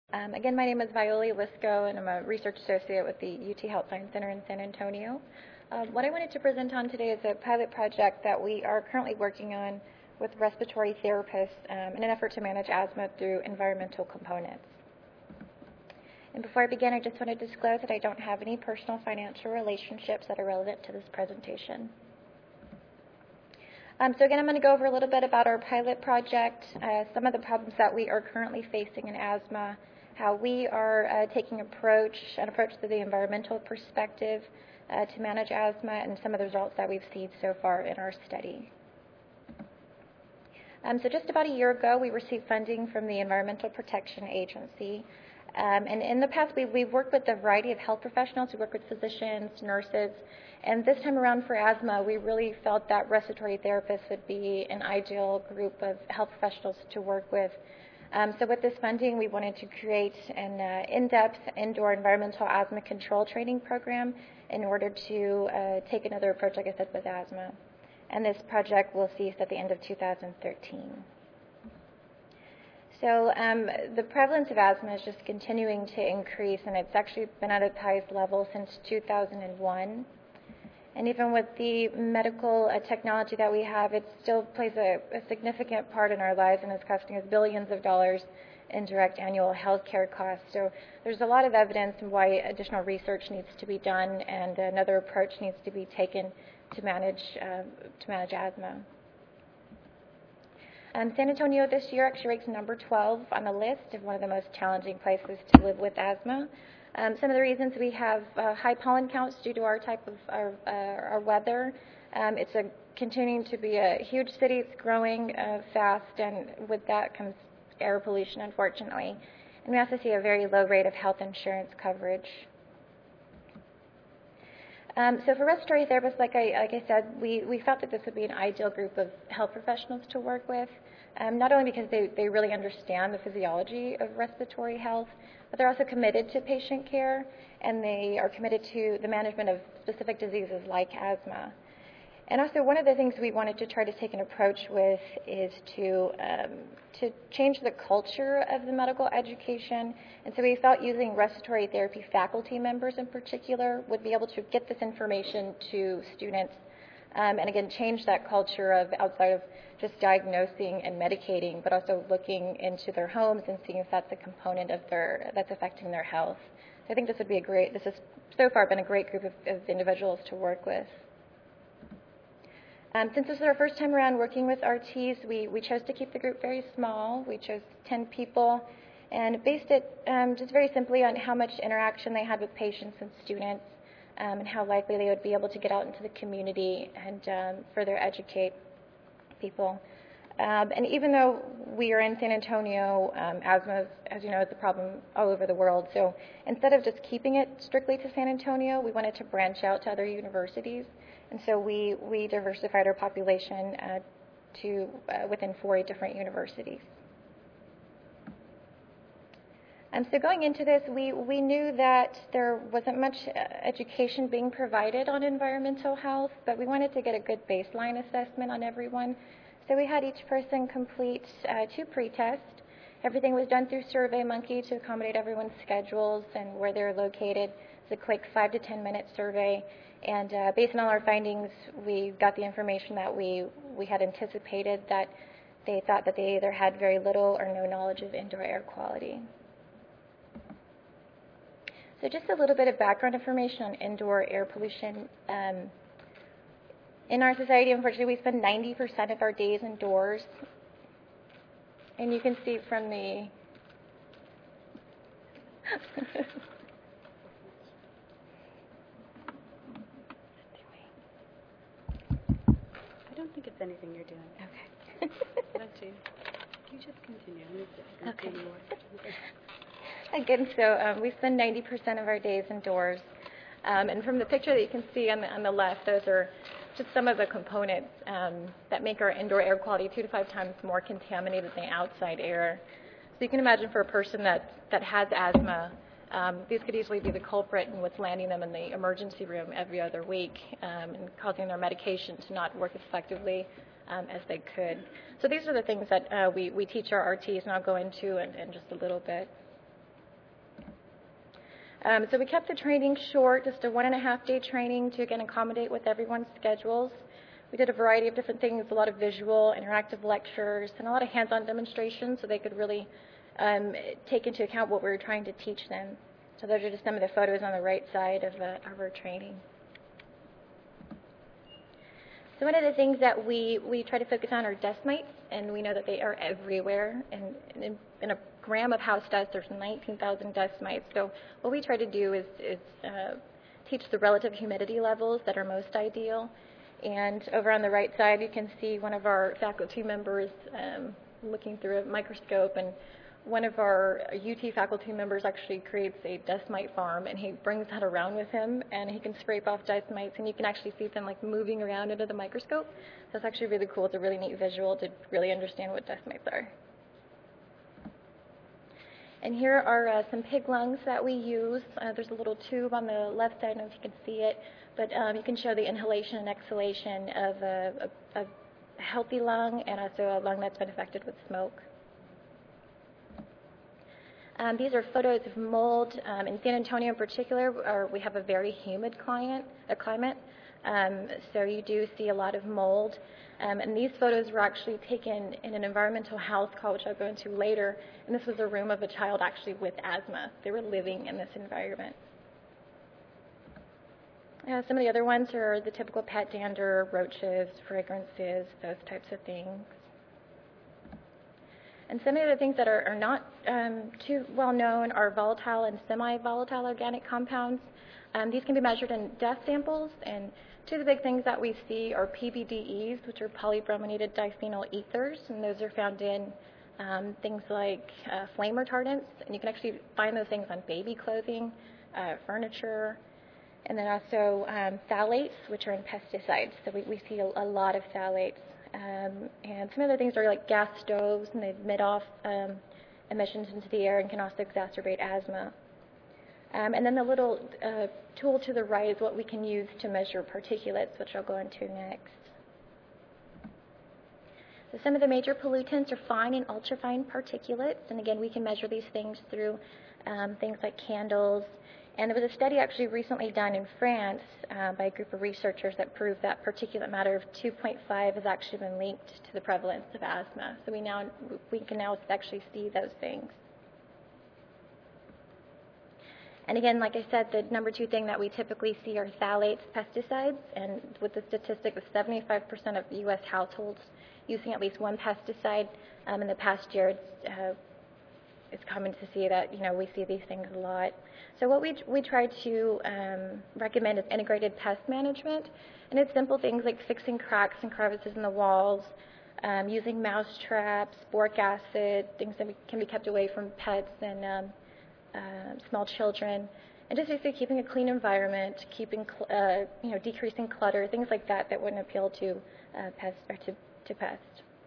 Again, my name is Violi Lisco, and I'm a research associate with the UT Health Science Center in San Antonio. What I wanted to present on today is a pilot project that we are currently working on with respiratory therapists in an effort to manage asthma through environmental components. And before I begin, I just want to disclose that I don't have any personal financial relationships that are relevant to this presentation. So again, I'm going to go over a little bit about our pilot project, some of the problems that we are currently facing in asthma, how we are taking an approach to the environmental perspective to manage asthma, and some of the results that we've seen so far in our study. So just about a year ago, we received funding from the Environmental Protection Agency. And in the past, we've worked with a variety of health professionals. We work with physicians, nurses, and this time around for asthma, we really felt that respiratory therapists would be an ideal group of health professionals to work with. So with this funding, we wanted to create an in-depth indoor environmental asthma control training program in order to take another approach, like I said, with asthma. And this project will cease at the end of 2013. So the prevalence of asthma is just continuing to increase, and it's actually been at its highest level since 2001. And even with the medical technology that we have, it still plays a significant part in our lives and is costing us billions of dollars in direct annual health care costs. So there's a lot of evidence why additional research needs to be done and another approach needs to be taken to manage asthma. San Antonio this year actually ranks number 12 on the list of one of the most challenging places to live with asthma. Some of the reasons: we have high pollen counts due to our type of our weather. It's continuing to be a huge city. It's growing fast, and with that comes air pollution, unfortunately. And we also see a very low rate of health insurance coverage. So for respiratory therapists, like I said, we felt that this would be an ideal group of health professionals to work with, not only because they really understand the physiology of respiratory health, but they're also committed to patient care, and they are committed to the management of specific diseases like asthma. And also, one of the things we wanted to try to take an approach with is to change the culture of the medical education. And so we felt using respiratory therapy faculty members in particular would be able to get this information to students and again, change that culture of outside of just diagnosing and medicating, but also looking into their homes and seeing if that's a component of that's affecting their health. So I think this has so far been a great group of individuals to work with. Since this is our first time around working with RTs, we chose to keep the group very small. We chose 10 people and based it just very simply on how much interaction they had with patients and students and how likely they would be able to get out into the community and further educate people. And even though we are in San Antonio, asthma, as you know, is a problem all over the world. So instead of just keeping it strictly to San Antonio, we wanted to branch out to other universities. And so we diversified our population to within 4 different universities. So going into this, we knew that there wasn't much education being provided on environmental health, but we wanted to get a good baseline assessment on everyone. So we had each person complete 2 pre-tests. Everything was done through SurveyMonkey to accommodate everyone's schedules and where they're located. It's a quick 5 to 10 minute survey. And based on all our findings, we got the information that we had anticipated, that they thought that they either had very little or no knowledge of indoor air quality. So just a little bit of background information on indoor air pollution. In our society, unfortunately, we spend 90% of our days indoors. And you can see from the I don't think it's anything you're doing. Okay. You just continue. Okay. Again, so we spend 90% of our days indoors. And from the picture that you can see on the left, those are just some of the components that make our indoor air quality 2 to 5 times more contaminated than outside air. So you can imagine for a person that has asthma, these could easily be the culprit in what's landing them in the emergency room every other week and causing their medication to not work as effectively as they could. So these are the things that we teach our RTs, and I'll go into in just a little bit. So we kept the training short, just a 1.5-day training to, again, accommodate with everyone's schedules. We did a variety of different things, a lot of visual, interactive lectures, and a lot of hands-on demonstrations so they could really take into account what we were trying to teach them. So those are just some of the photos on the right side of our training. So one of the things that we try to focus on are dust mites, and we know that they are everywhere. And in a gram of house dust, there's 19,000 dust mites. So what we try to do is teach the relative humidity levels that are most ideal. And over on the right side, you can see one of our faculty members looking through a microscope, and one of our UT faculty members actually creates a dust mite farm, and he brings that around with him, and he can scrape off dust mites, and you can actually see them like moving around under the microscope. So it's actually really cool. It's a really neat visual to really understand what dust mites are. And here are some pig lungs that we use. There's a little tube on the left side, I don't know if you can see it, but you can show the inhalation and exhalation of a healthy lung and also a lung that's been affected with smoke. These are photos of mold. In San Antonio in particular, we have a very humid climate, so you do see a lot of mold. And these photos were actually taken in an environmental health call, which I'll go into later, and this was a room of a child actually with asthma. They were living in this environment. Some of the other ones are the typical pet dander, roaches, fragrances, those types of things. And some of the things that are not too well known are volatile and semi-volatile organic compounds. These can be measured in dust samples, and two of the big things that we see are PBDEs, which are polybrominated diphenyl ethers, and those are found in things like flame retardants, and you can actually find those things on baby clothing, furniture, and then also phthalates, which are in pesticides. So we see a lot of phthalates. And some other things are like gas stoves, and they emit off emissions into the air and can also exacerbate asthma. And then the little tool to the right is what we can use to measure particulates, which I'll go into next. So some of the major pollutants are fine and ultrafine particulates, and again, we can measure these things through things like candles. And there was a study actually recently done in France by a group of researchers that proved that particulate matter of 2.5 has actually been linked to the prevalence of asthma. So we can now actually see those things. And again, like I said, the number 2 thing that we typically see are phthalates, pesticides, and with the statistic of 75% of U.S. households using at least one pesticide in the past year, it's common to see that, we see these things a lot. So what we try to recommend is integrated pest management, and it's simple things like fixing cracks and crevices in the walls, using mouse traps, boric acid, things that can be kept away from pets and small children, and just basically keeping a clean environment, keeping decreasing clutter, things like that wouldn't appeal to pests or to pests.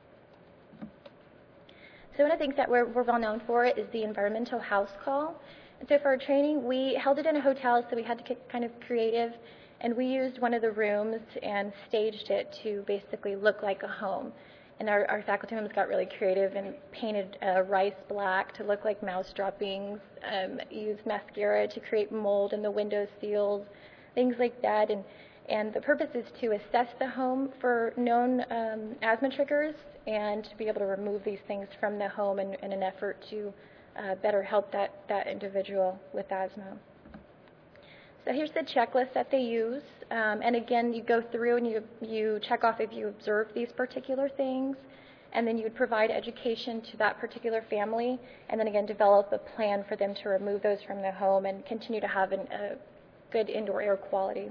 So one of the things that we're well known for is the environmental house call. And so for our training, we held it in a hotel, so we had to get kind of creative, and we used one of the rooms and staged it to basically look like a home. And our faculty members got really creative and painted rice black to look like mouse droppings, used mascara to create mold in the window seals, things like that. And the purpose is to assess the home for known asthma triggers and to be able to remove these things from the home in an effort to better help that individual with asthma. So here's the checklist that they use. And again, you go through and you check off if you observed these particular things, and then you would provide education to that particular family, and then again develop a plan for them to remove those from the home and continue to have a good indoor air quality.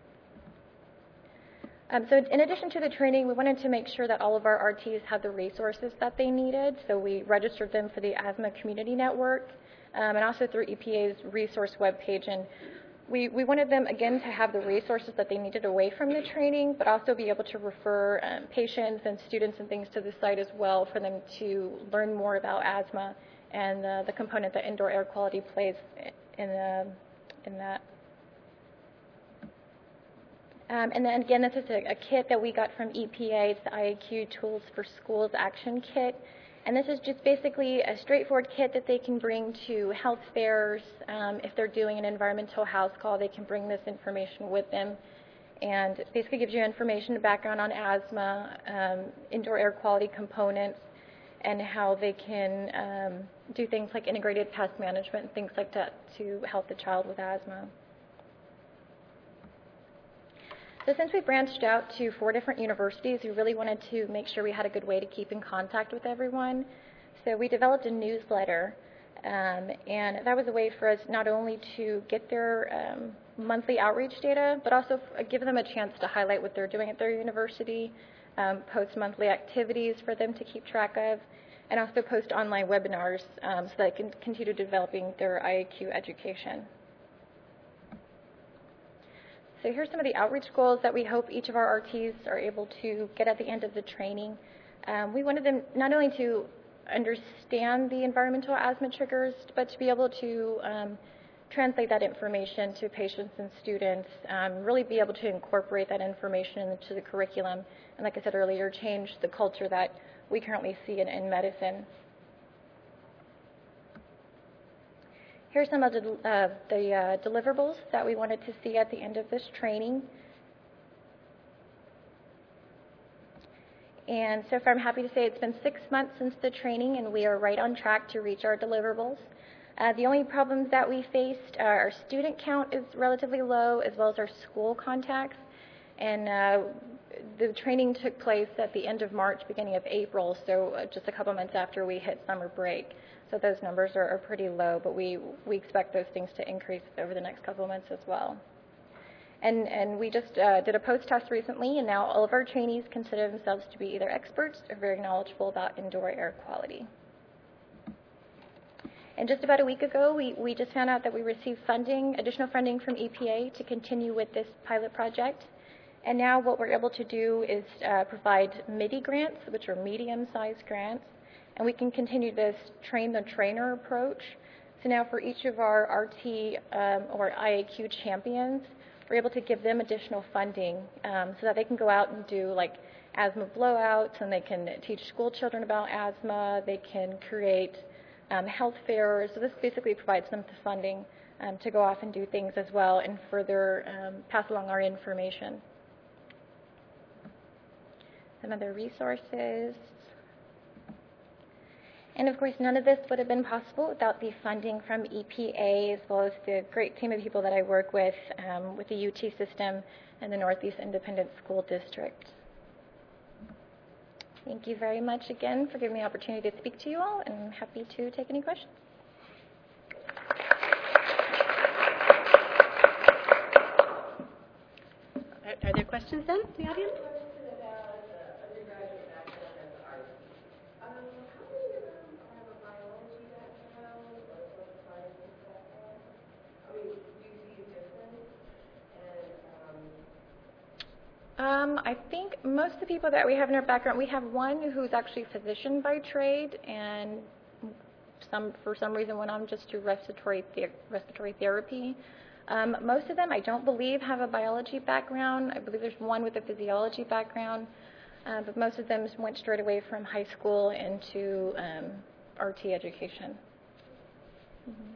So in addition to the training, we wanted to make sure that all of our RTs had the resources that they needed. So we registered them for the Asthma Community Network and also through EPA's resource webpage. And we wanted them, again, to have the resources that they needed away from the training, but also be able to refer patients and students and things to the site as well for them to learn more about asthma and the component that indoor air quality plays in that. And then again, this is a kit that we got from EPA. It's the IAQ Tools for Schools Action Kit. And this is just basically a straightforward kit that they can bring to health fairs. If they're doing an environmental house call, they can bring this information with them. And it basically gives you information and background on asthma, indoor air quality components, and how they can do things like integrated pest management and things like that to help the child with asthma. So since we branched out to 4 different universities, we really wanted to make sure we had a good way to keep in contact with everyone. So we developed a newsletter, and that was a way for us not only to get their monthly outreach data, but also give them a chance to highlight what they're doing at their university, post monthly activities for them to keep track of, and also post online webinars so that they can continue developing their IAQ education. So here's some of the outreach goals that we hope each of our RTs are able to get at the end of the training. We wanted them not only to understand the environmental asthma triggers, but to be able to translate that information to patients and students, really be able to incorporate that information into the curriculum, and like I said earlier, change the culture that we currently see in medicine. Here's some of the deliverables that we wanted to see at the end of this training. And so far I'm happy to say it's been 6 months since the training, and we are right on track to reach our deliverables. The only problems that we faced are our student count is relatively low, as well as our school contacts. And the training took place at the end of March, beginning of April, so just a couple months after we hit summer break. So those numbers are pretty low, but we expect those things to increase over the next couple of months as well. And we just did a post-test recently, and now all of our trainees consider themselves to be either experts or very knowledgeable about indoor air quality. And just about a week ago, we just found out that we received additional funding from EPA to continue with this pilot project. And now what we're able to do is provide MIDI grants, which are medium-sized grants, and we can continue this train-the-trainer approach. So now for each of our RT or IAQ champions, we're able to give them additional funding so that they can go out and do like asthma blowouts, and they can teach school children about asthma. They can create health fairs. So this basically provides them the funding to go off and do things as well and further pass along our information. Some other resources. And of course, none of this would have been possible without the funding from EPA, as well as the great team of people that I work with the UT system and the Northeast Independent School District. Thank you very much again for giving me the opportunity to speak to you all, and I'm happy to take any questions. Are there questions then, in the audience? I think most of the people that we have in our background, we have one who's actually a physician by trade, and for some reason went on just to respiratory therapy. Most of them, I don't believe, have a biology background. I believe there's one with a physiology background, but most of them went straight away from high school into RT education. Mm-hmm.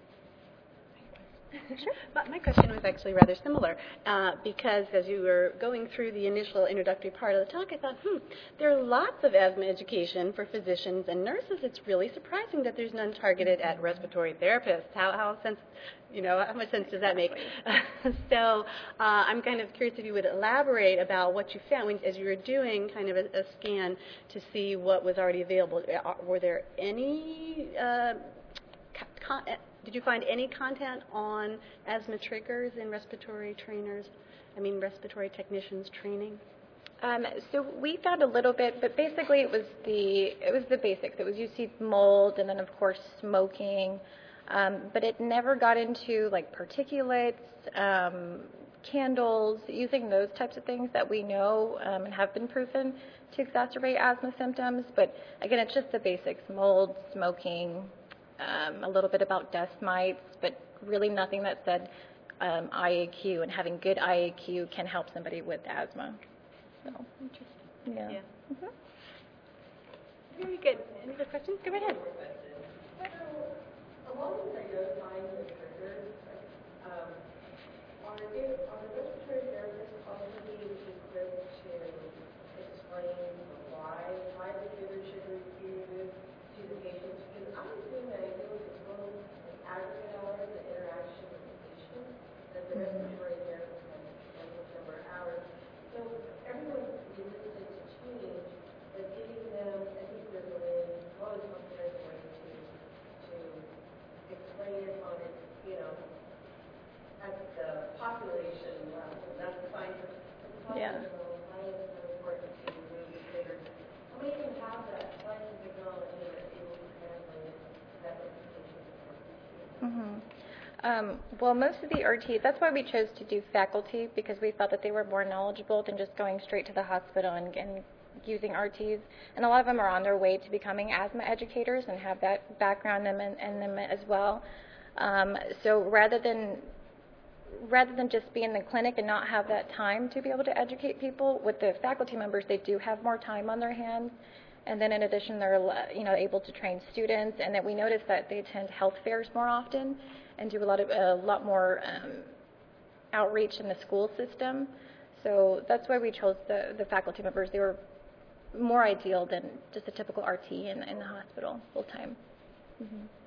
Sure. But my question was actually rather similar because as you were going through the initial introductory part of the talk, I thought, there are lots of asthma education for physicians and nurses. It's really surprising that there's none targeted at respiratory therapists. How much sense does that make? So I'm kind of curious if you would elaborate about what you found as you were doing kind of a scan to see what was already available. Were there any did you find any content on asthma triggers in respiratory technicians training? So we found a little bit, but basically it was the basics. It was you see mold, and then of course smoking, but it never got into like particulates, candles, using those types of things that we know and have been proven to exacerbate asthma symptoms. But again, it's just the basics: mold, smoking. A little bit about dust mites, but really nothing that said IAQ, and having good IAQ can help somebody with asthma. So, interesting. Yeah. I Very good. Any other questions? Go right ahead. Along with identifying the triggers, um, are the respiratory therapists also being equipped to explain why the fever should be reviewed to the patients? Because I assume that it goes as well as aggregate hours and interaction with the patient, that the respiratory therapist has a tremendous number of hours. So everyone's resistant to change, but giving them, I think there's a way, well, there's a way to explain it on its, at the population level. That's fine. At the population level, why is it so important to remove the triggers? How many can have that science and technology that are able to translate it to that representation? Well, most of the RTs, that's why we chose to do faculty, because we felt that they were more knowledgeable than just going straight to the hospital and using RTs. And a lot of them are on their way to becoming asthma educators and have that background in them as well. So rather than just be in the clinic and not have that time to be able to educate people, with the faculty members, they do have more time on their hands. And then in addition, they're able to train students, and that we notice that they attend health fairs more often and do a lot more outreach in the school system. So that's why we chose the faculty members. They were more ideal than just a typical RT in the hospital full time.